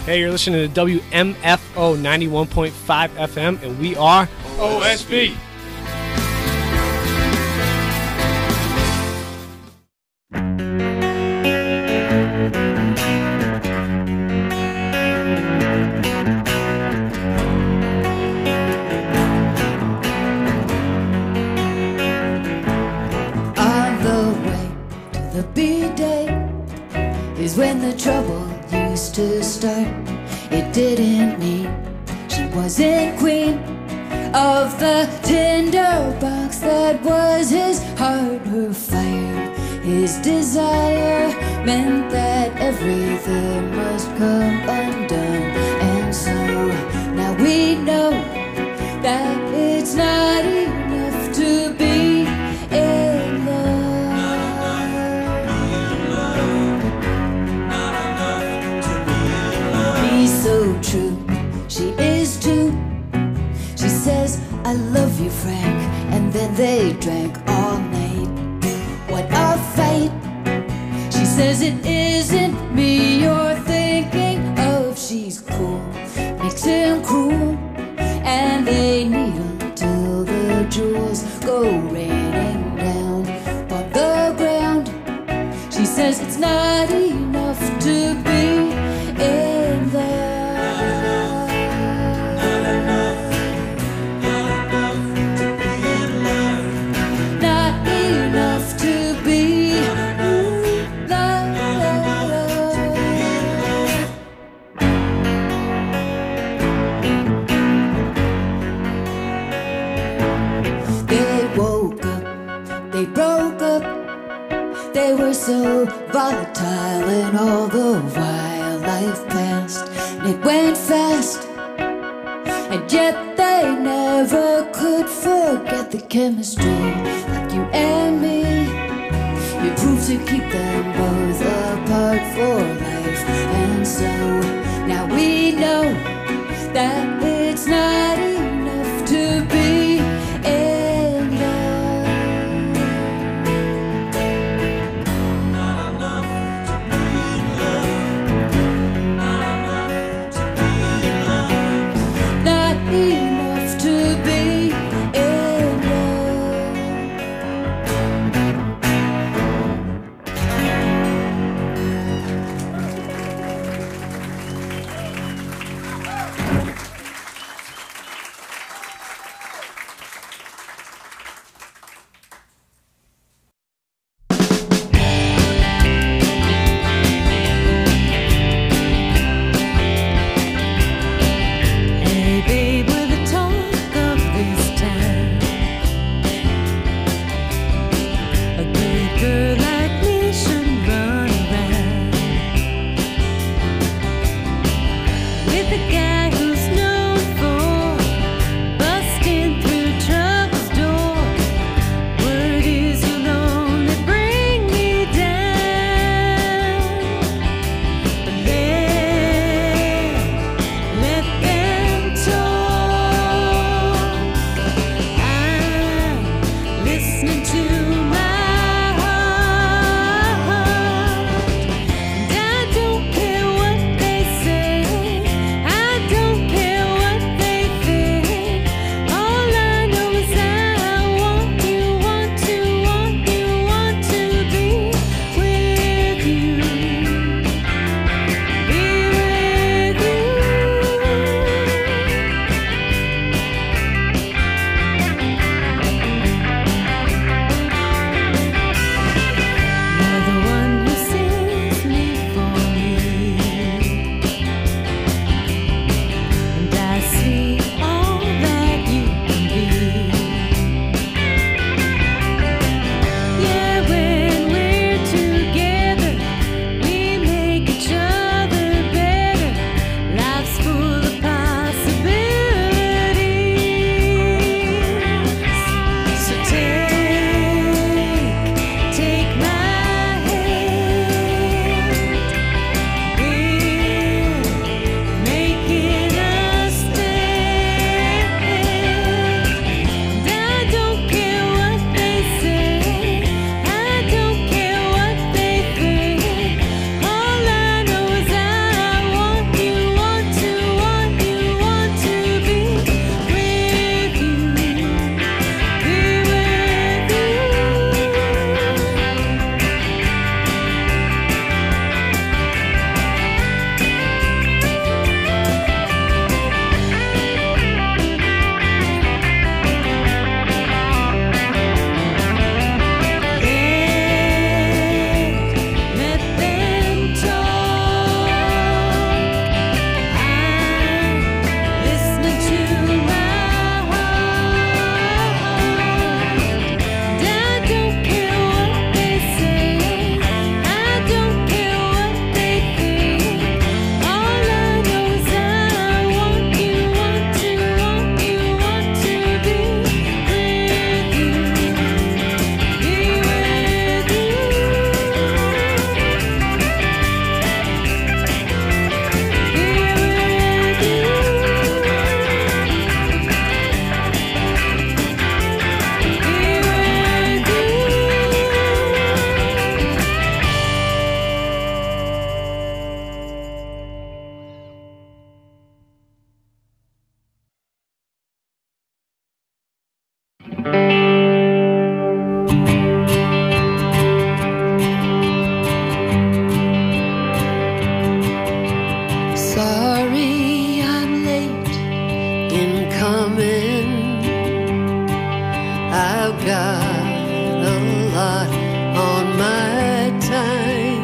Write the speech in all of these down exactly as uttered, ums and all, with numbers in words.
Hey, you're listening to W M F O ninety-one point five F M, and we are O S B. On the way to the B-Day is when the trouble used to start. It didn't mean she wasn't queen of the tinderbox that was his heart. Her fire, his desire, meant that everything must come undone. And so now we know that it's not enough to be in love. He's so true, she is too. She says, I love you, Frank, and then they drank all night. What a fight! She says it isn't me you're thinking of. She's cool, makes him cruel, and they needle till the jewels go raining down on the ground. She says it's not enough to be in love. Not enough to be in love. They woke up, they broke up. They were so volatile, and all the while life passed, and it went fast. And yet they never could forget the chemistry, like you and me. You proved to keep them both apart for life. And so now we know that it's not enough to be in love. Not enough to be in love. Not enough to be in love. Not enough to be in love. I've got a lot on my time.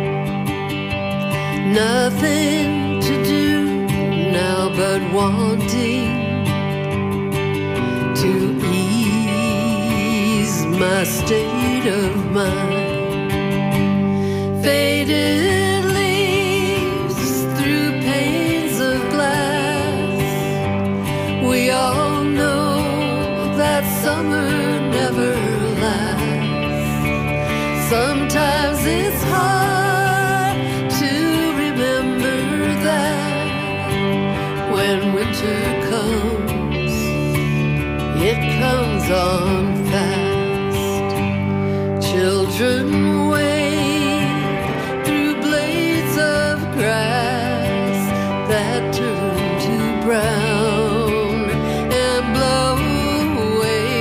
Nothing to do now but wanting to ease my state of mind. Faded leaves through panes of glass. We all know that summer never lasts. Sometimes it's hard to remember that when winter comes, it comes on fast. Children wade through blades of grass that turn to brown and blow away.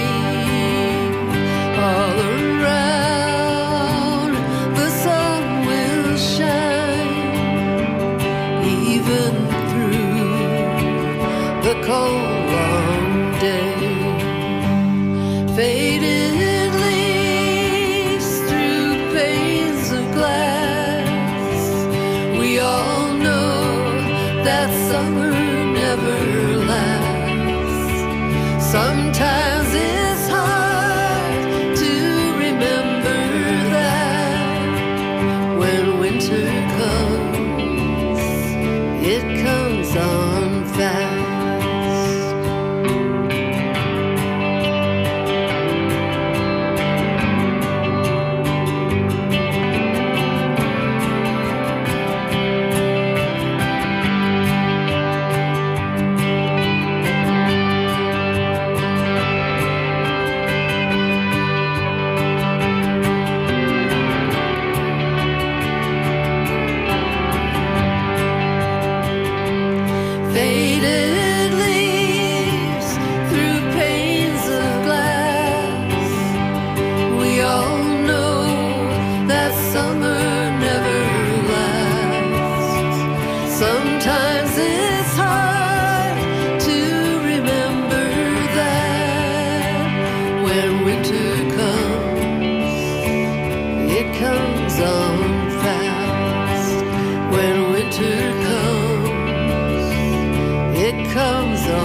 All around the sun will shine, even through the cold long day. Faded leaves through panes of glass. We all know that summer never lasts. Sometimes it's hard to remember that when winter comes, it comes on fast. Faded leaves through panes of glass. We all know that summer never lasts. Sometimes it's hard to remember that when winter comes, it comes on fast. When winter comes, it comes on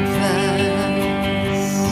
fast.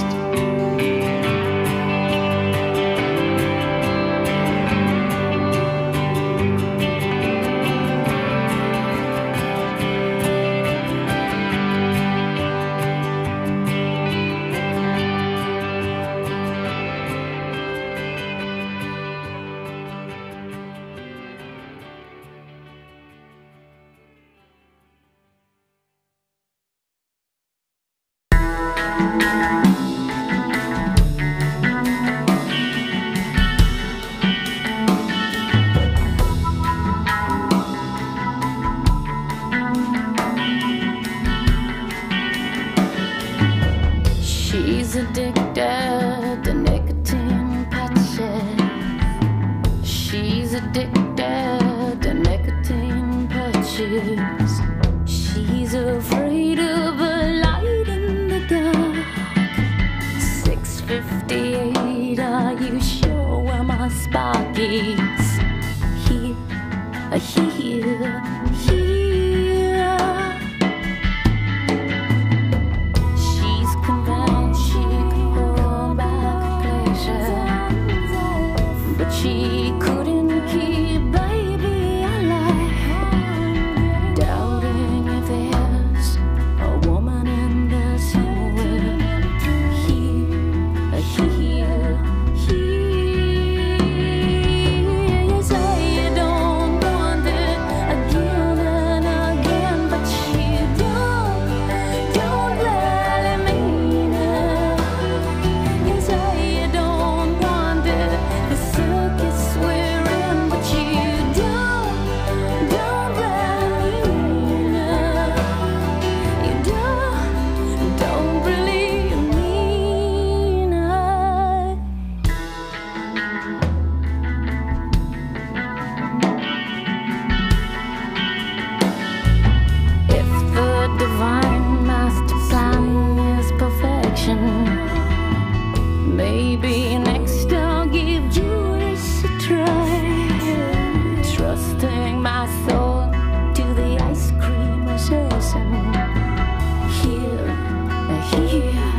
She's addicted to nicotine patches. She's addicted to nicotine patches. She's afraid of a light in the dark. six fifty-eight, are you sure where my spark is? Here, here, here. She's convinced she could hold back pleasure, but she couldn't keep baby alive. Doubting if there's a woman in this world. Here, here, here. You say you don't want it again. Maybe next I'll give Judas a try, trusting my soul to the ice cream assassin. Here, here,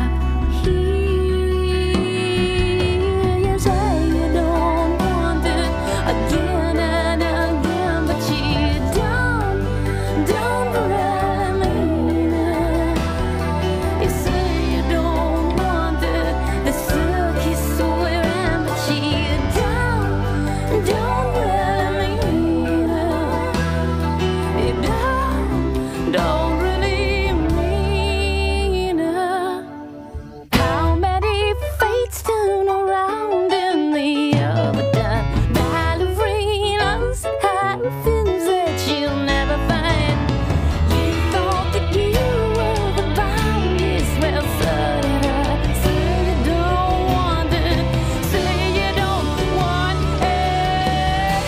here. You say you don't want it again and again, but you don't, don't really mean it. You say you don't want it, the circus we're in, but you don't, don't really mean it. You don't, don't really mean it. How many fates turn around in the overdone ballerinas have fins that you'll never find? You thought that you were the bomb, yes, well, so did I. Say you don't want it, say you don't want it.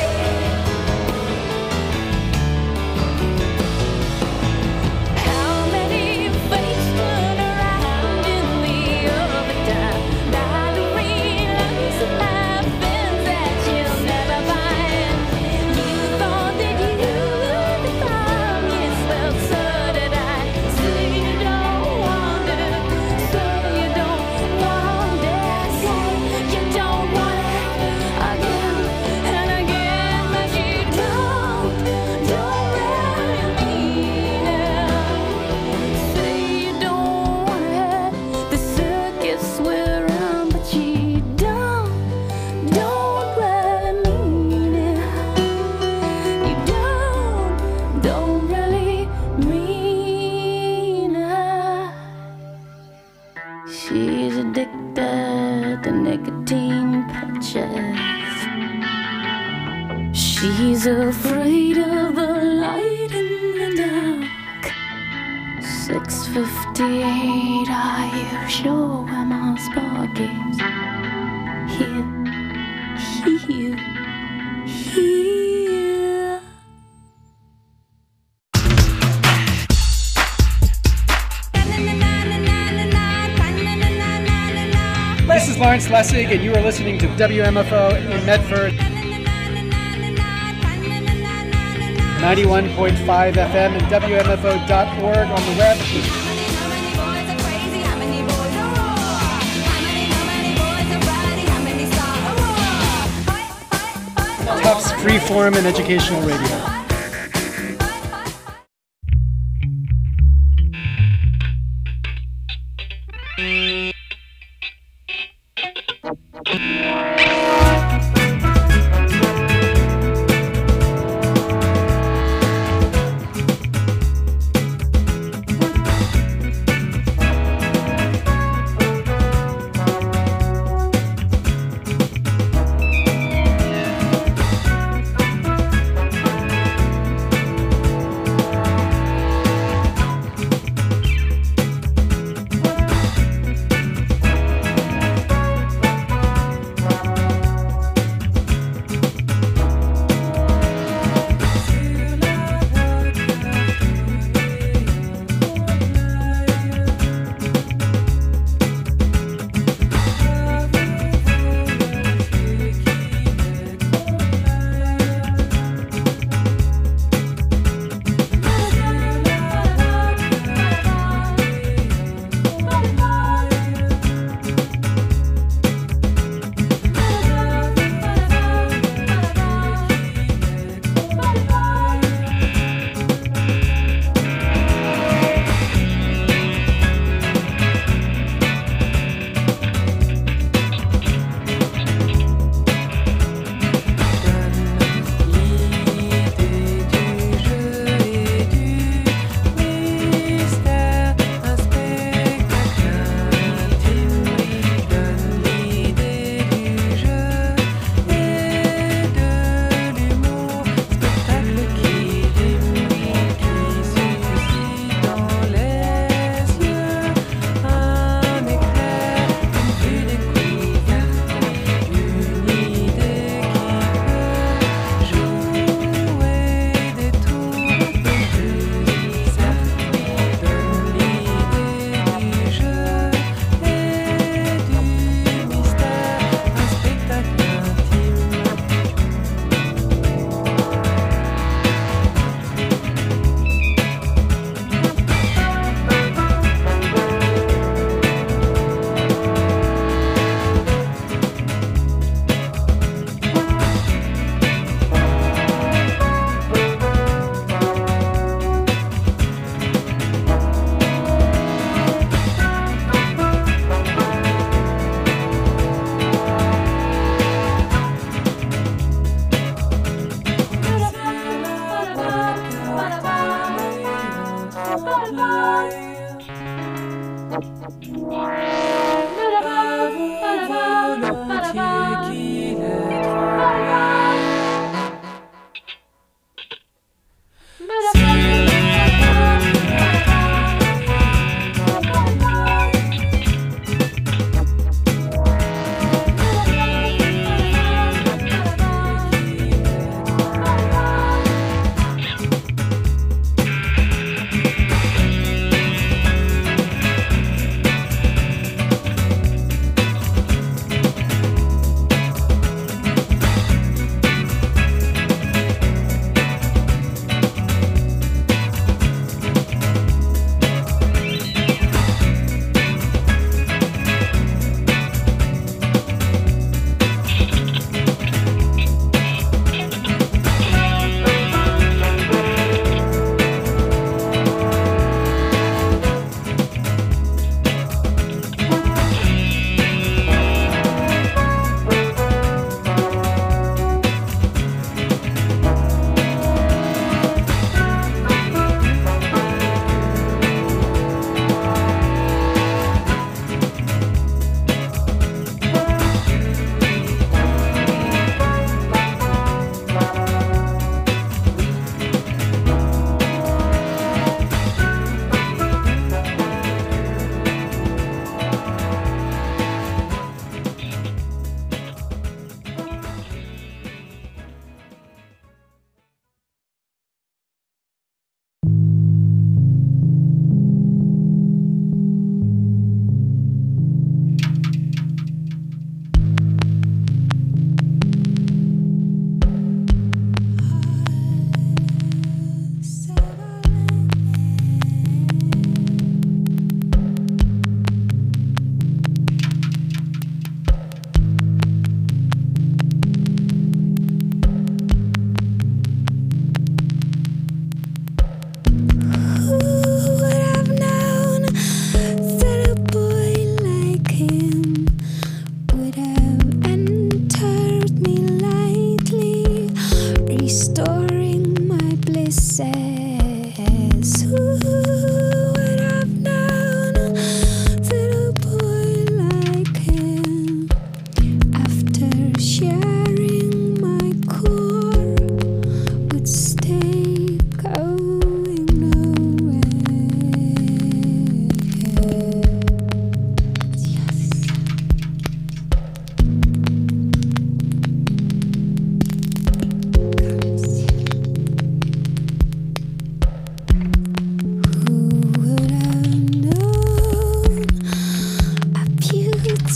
How many fates turn around in the overdone ballerinas have fins that you'll never find? You thought that you were the bomb, yes, well, so did I. Say you don't want it, say you don't want it, say you don't want it again and again, but you don't, don't really mean it. Say you don't want it, the circus we're on, but you don't, don't really mean it. You don't, don't really mean it. She's addicted to nicotine patches. She's afraid of the light in the dark. six fifty-eight, are you sure where my spark is? Here, here, here. This is Lawrence Lessig, and you are listening to W M F O in Medford, ninety-one point five F M and W M F O dot org on the web. Tufts Freeform and Educational Radio.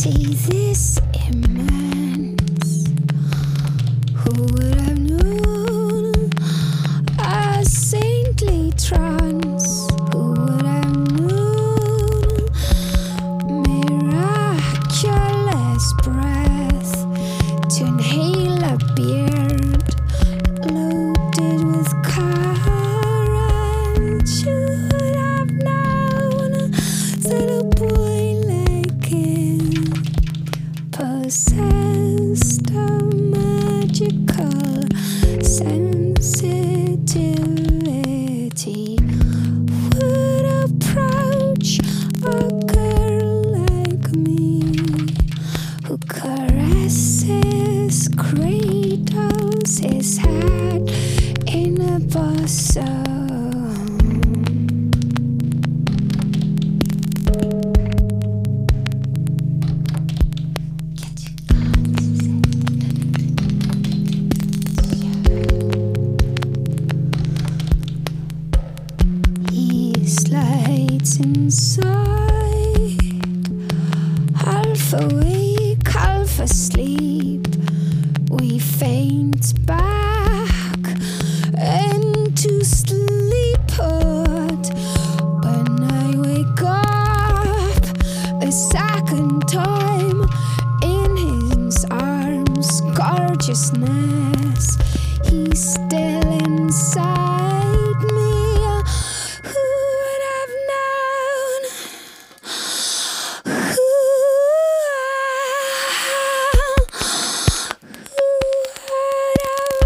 see this immense. Who would have known a saintly trance? Who would have known miraculous breath to inhale a beard loaded with current? You would have known that a boy like him possessed a magical sensitivity, would approach a girl like me who caresses, cradles his head in a bosom. He slides inside, half awake, half asleep. We faint back into sleephood. When I wake up a second time in his arms, gorgeousness, he's still inside me. Who would have known? Who, who would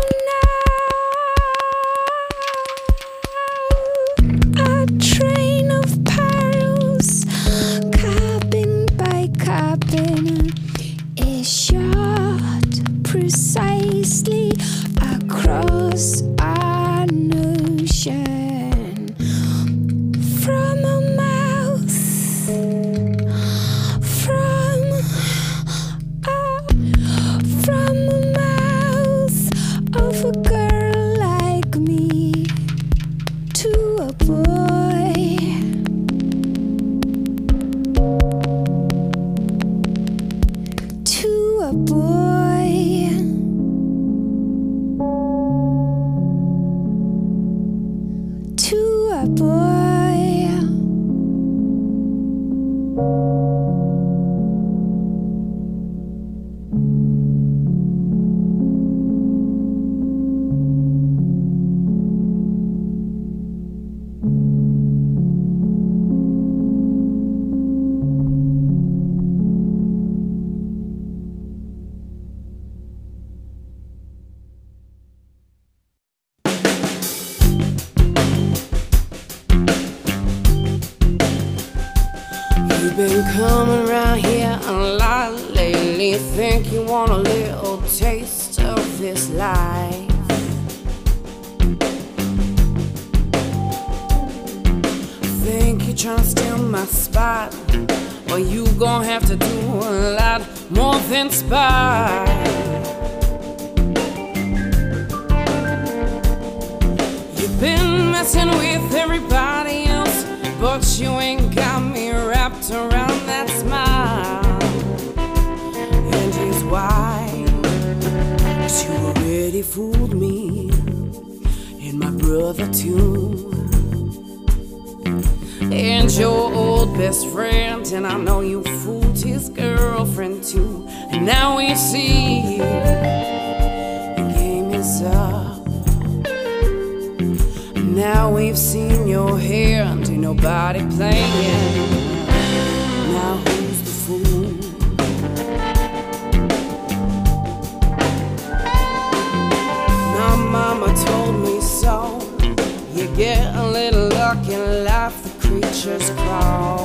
have known? A train of perils, cabin by cabin, is shot precisely across an ocean from a mouth, from a, from a mouth of a girl like me to a boy, to a boy, to a boy. You've been coming around here a lot lately. Think you want a little taste of this life. Think you're trying to steal my spot. Well, you gon' have to do a lot more than spy. You've been messing with everybody else, but you ain't got me wrapped around that smile. And here's why. 'Cause you already fooled me and my brother too, and your old best friend. And I know you fooled his girlfriend too. And now we see the game is up. Now we've seen your hand, ain't nobody playing. Now who's the fool? My mama told me so. You get a little luck in life, the creatures crawl.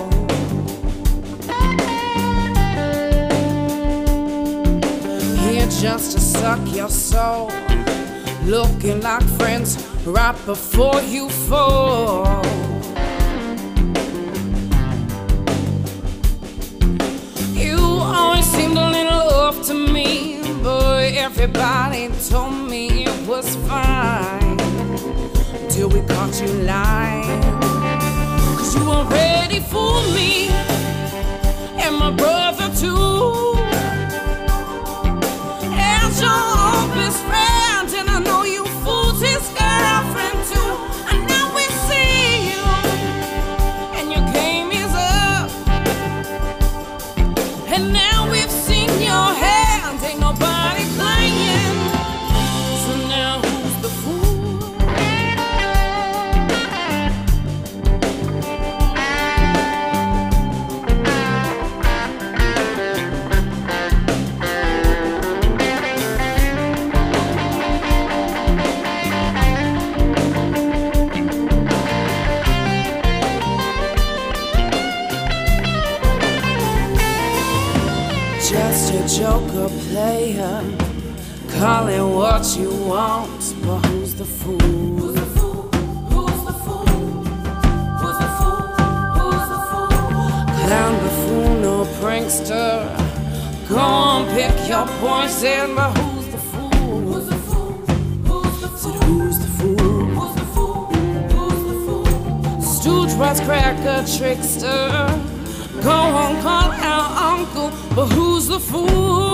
Here just to suck your soul, looking like friends right before you fall. You always seemed a little off to me, but everybody told me it was fine till we caught you lying. 'Cause you already fooled me and my brother too. we've seen your hand, ain't nobody playing. So now who's the fool? Just a joker player, call it what you want, but who's the fool? Who's the fool? Who's the fool? Who's the fool? Who's the fool? Clown, buffoon, or prankster, go on, pick your poison, but who's the fool? Who's the fool? Who's the fool? Said who's the fool? Who's the fool? Who's the fool? Stooge, cracker, trickster, go on, call our uncle, but who's the fool?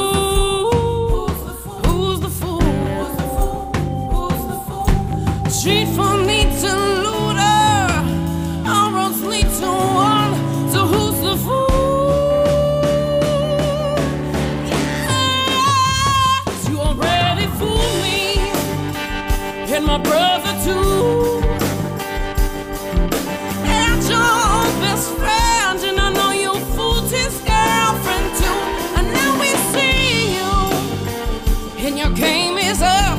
Who's the fool? Who's the fool? Who's the fool? Street from me to looter, all roads lead to one, so who's the fool? Yes, you already fooled me, and my brother too, and your best friend, and I know you fooled his girlfriend too. And now we see you, and your game is up.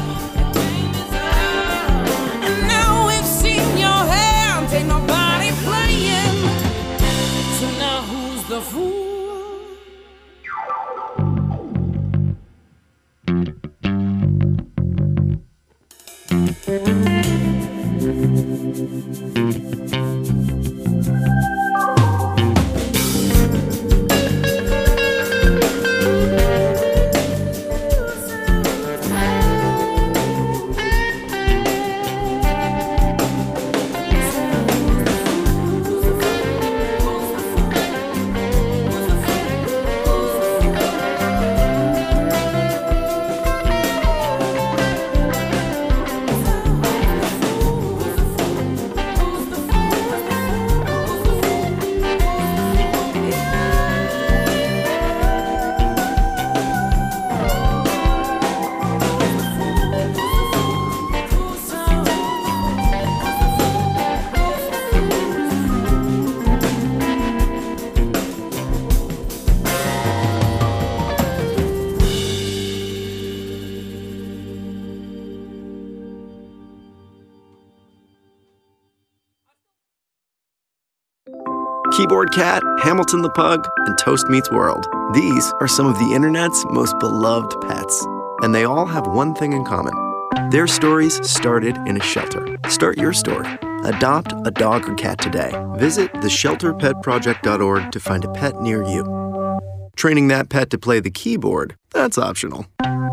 And now we've seen your hand, ain't nobody playing. So now who's the fool? Keyboard Cat, Hamilton the Pug, and Toast Meets World. These are some of the internet's most beloved pets, and they all have one thing in common. Their stories started in a shelter. Start your story. Adopt a dog or cat today. Visit the shelter pet project dot org to find a pet near you. Training that pet to play the keyboard, that's optional.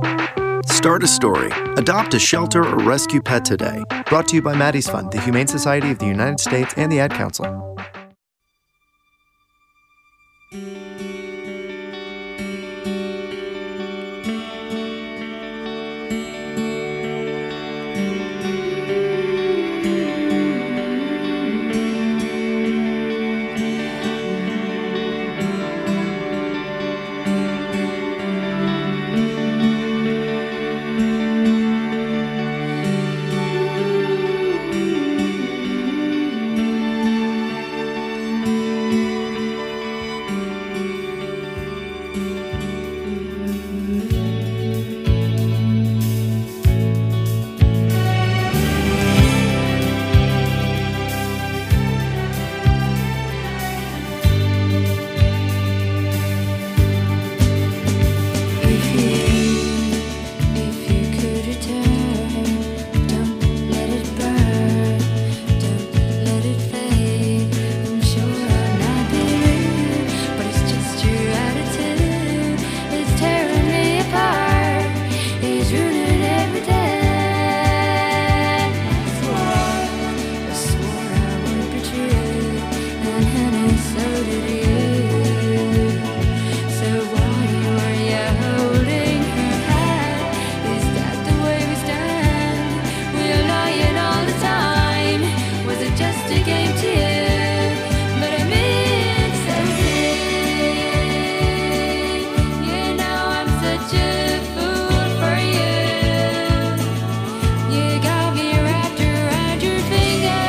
Start a story. Adopt a shelter or rescue pet today. Brought to you by Maddie's Fund, the Humane Society of the United States, and the Ad Council. So why were you holding such a fool for you. You got me wrapped around your finger.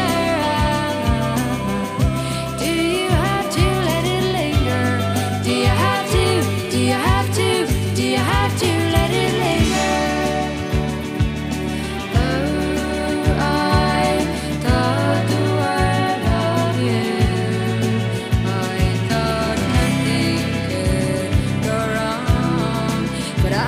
Do you have to let it linger? Do you have to? Do you have to? Do you have to let it linger? Oh, I thought the world of you. I thought nothing could go wrong, but I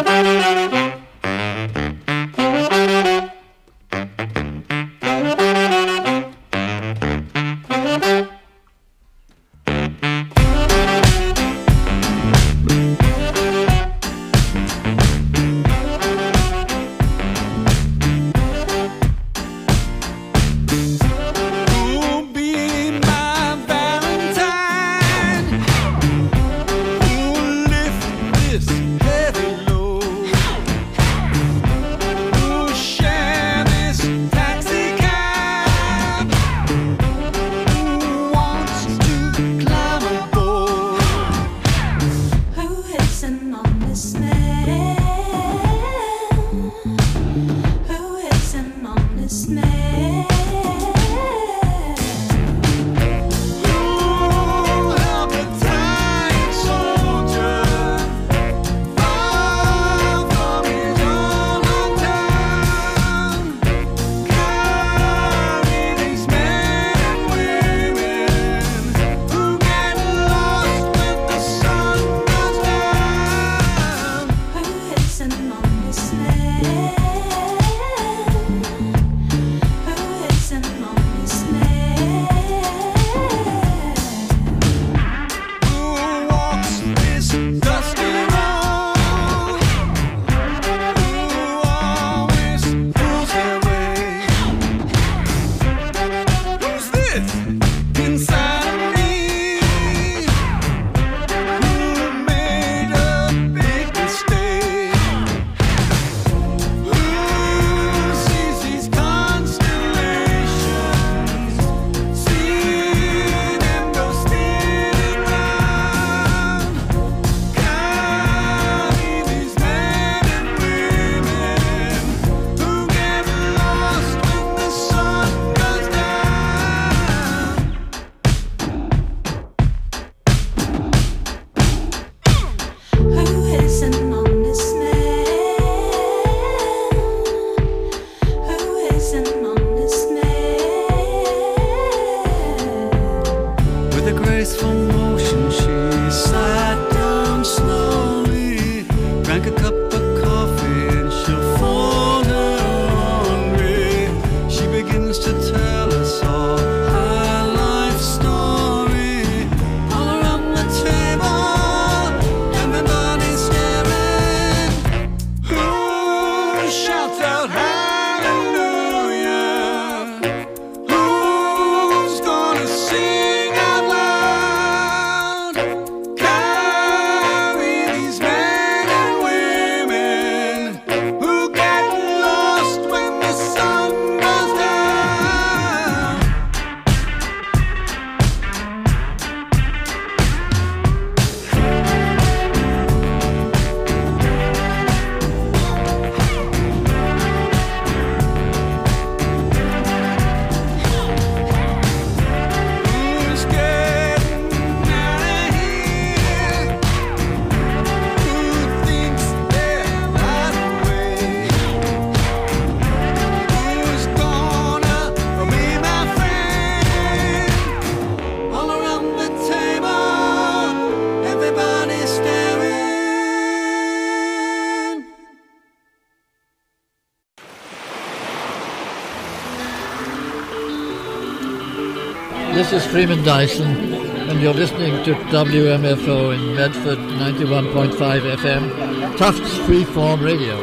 This is Freeman Dyson, and you're listening to W M F O in Medford, ninety-one point five F M, Tufts Freeform Radio.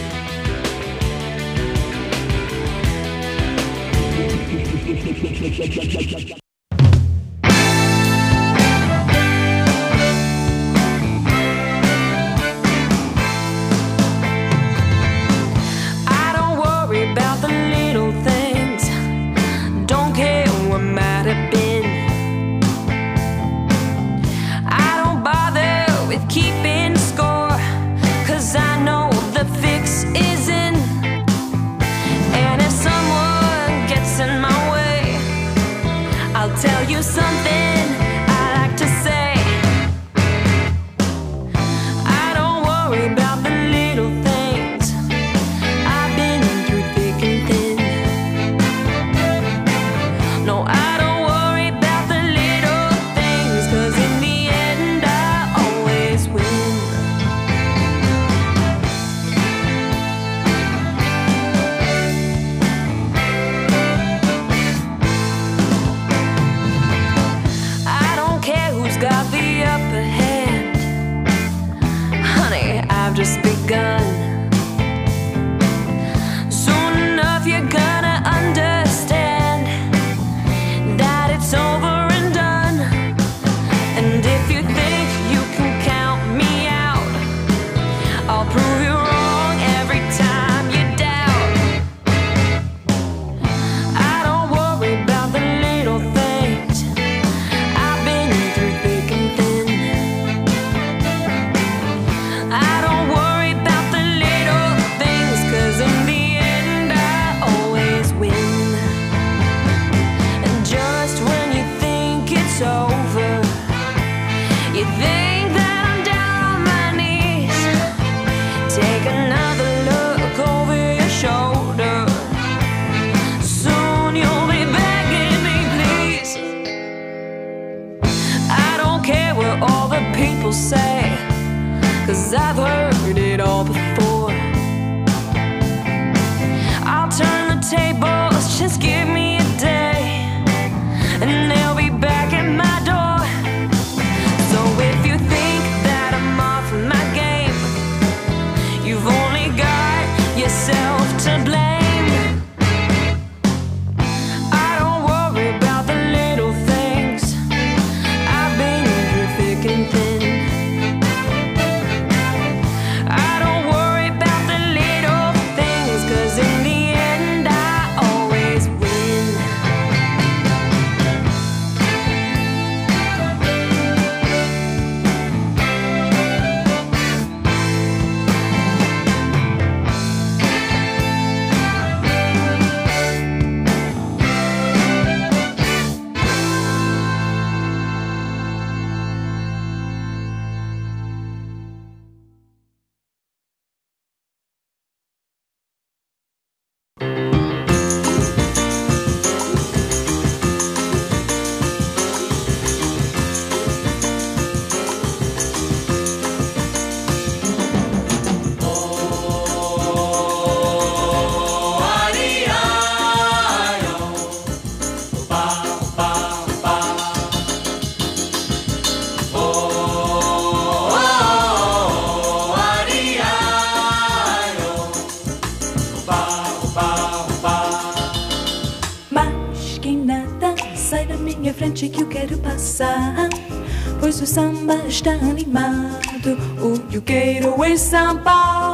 I don't worry about the little things, don't care what might have been. I don't bother with keeping score, 'cause I know the fix is in. And if someone gets in my way, people say, 'cause I've heard it all before. I'll turn the tables, just give me a day, and they'll be back at my door. So if you think that I'm off my game, you've only got yourself to blame. I don't worry about the little things, I've been through thick and thin. I don't worry about the little things, 'cause in the end I always win. Mas que nada, sai da minha frente que eu quero passar, pois o samba está animado, o que eu quero é samba.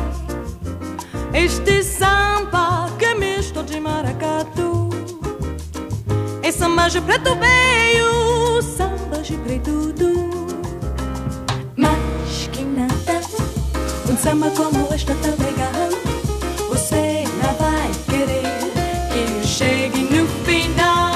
Este samba que é misto de maracatu, é samba de preto veio, samba de preto do. Mas que nada, um samba como este tão legal, você não vai querer que eu chegue no final.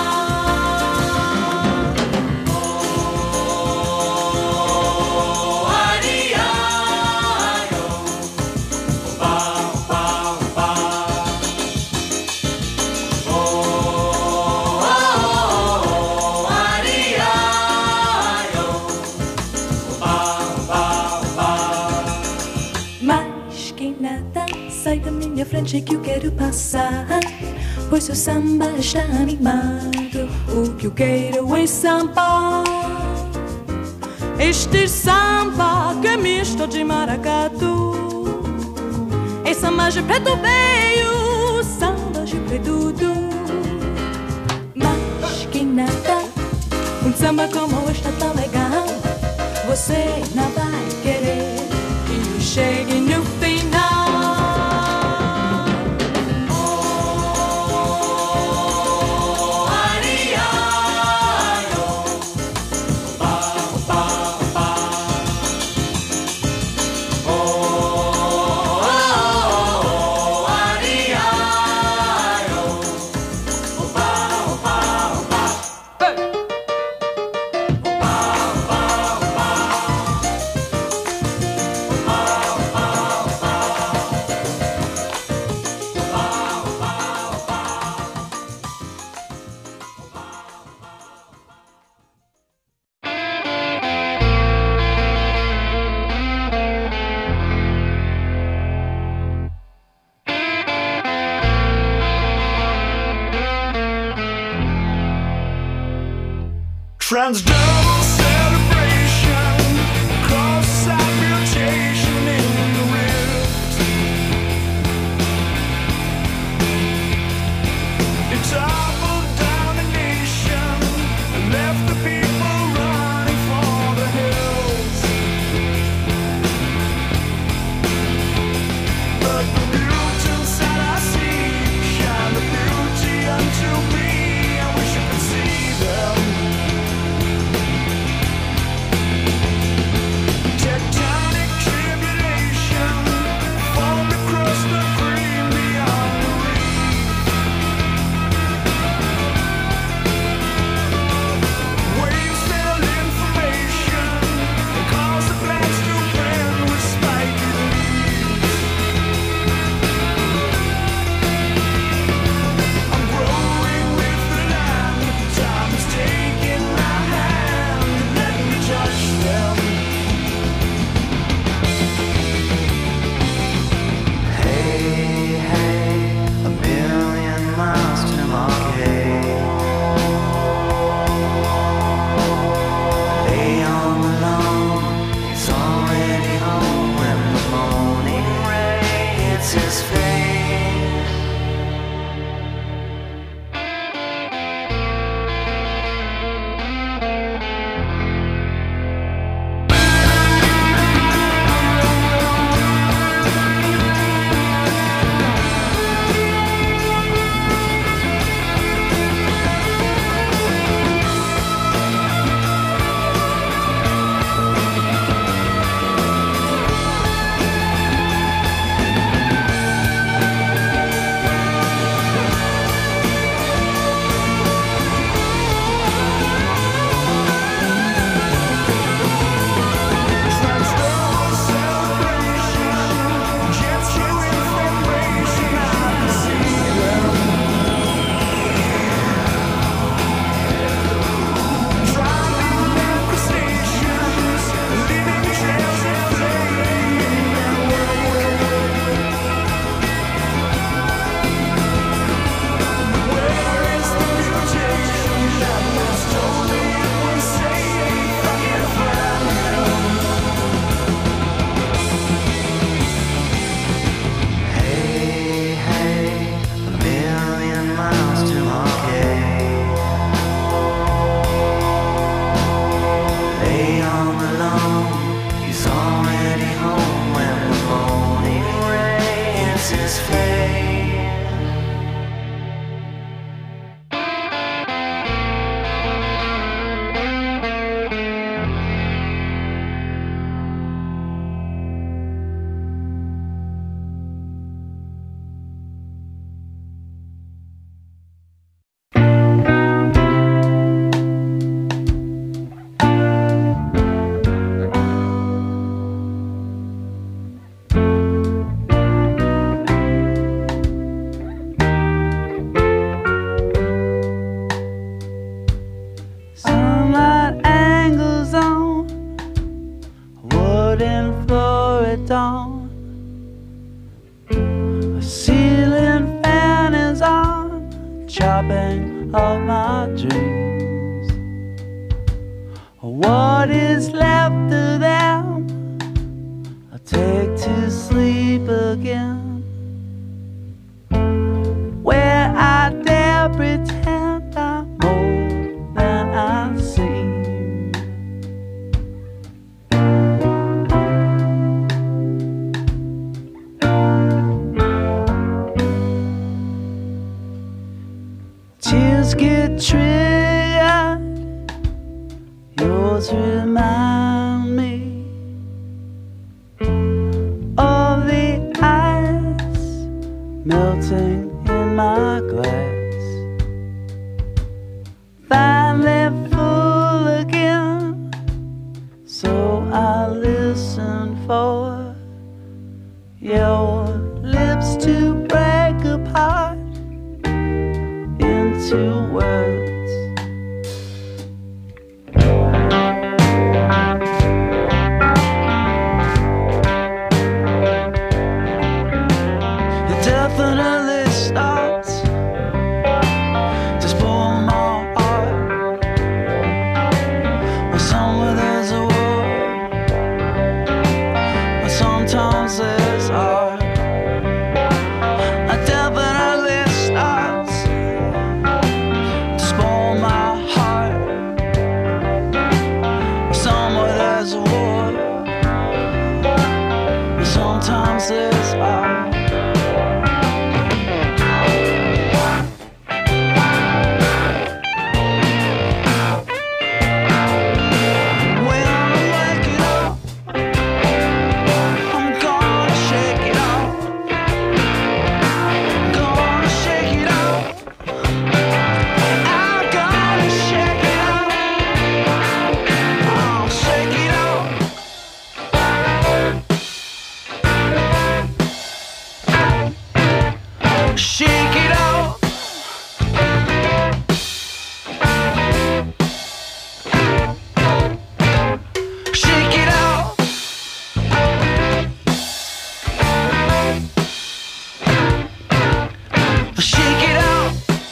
Mas que nada, sai da minha frente que eu quero passar, pois o samba está animado, o que eu quero é samba. Este samba que é misto de maracatu, é samba de preto veio, samba de preto do. Mas que nada, um samba como este tão legal, você não vai querer que eu chegue no final. Transdermal celebration, cross-side mutation in the rift. It toppled down the nation and left the people running for the hills. But the mutants that I see shine the beauty unto me. I wish I could see them. robbing of my dreams. What is left of them I take to sleep again, where I dare pretend I'm more than I seem. Tears get triggered, yours remind me of the ice melting in my glass, finally full again. So I listen for your lips to break apart into words. It definitely starts to spoil my heart. Well, somewhere there's a war, but sometimes there's art. It definitely starts to spoil my heart. Somewhere there's a war, but sometimes there's art. When I'm waking up, I'm gonna shake it off. Gonna shake it off. I'm gonna shake it off. I'll shake it off. Shake it off. Shake it off. Shake it off.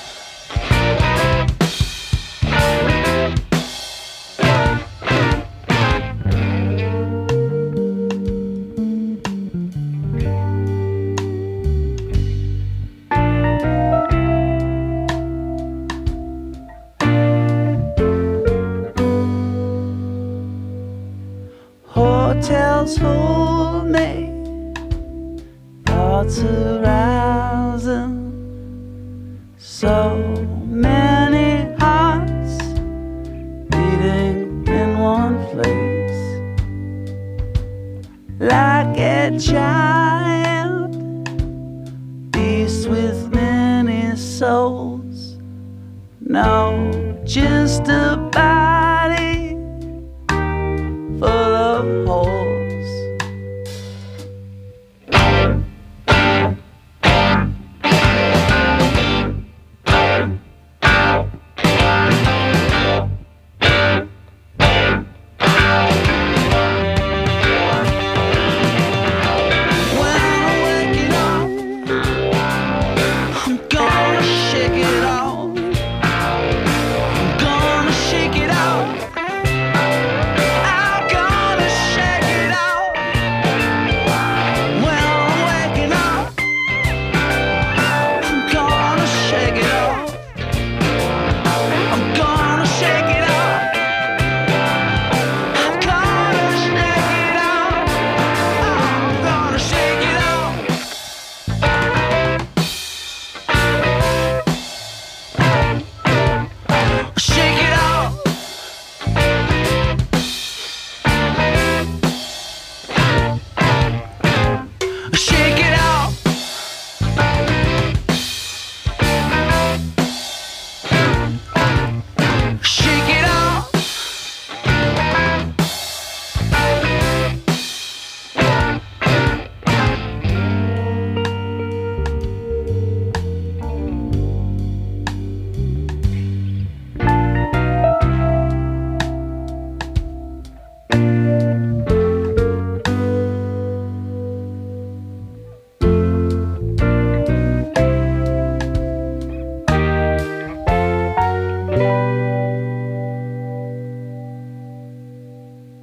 Hotels hold me, thoughts arousing, so many hearts beating in one place, like a giant beast with many souls. No, just a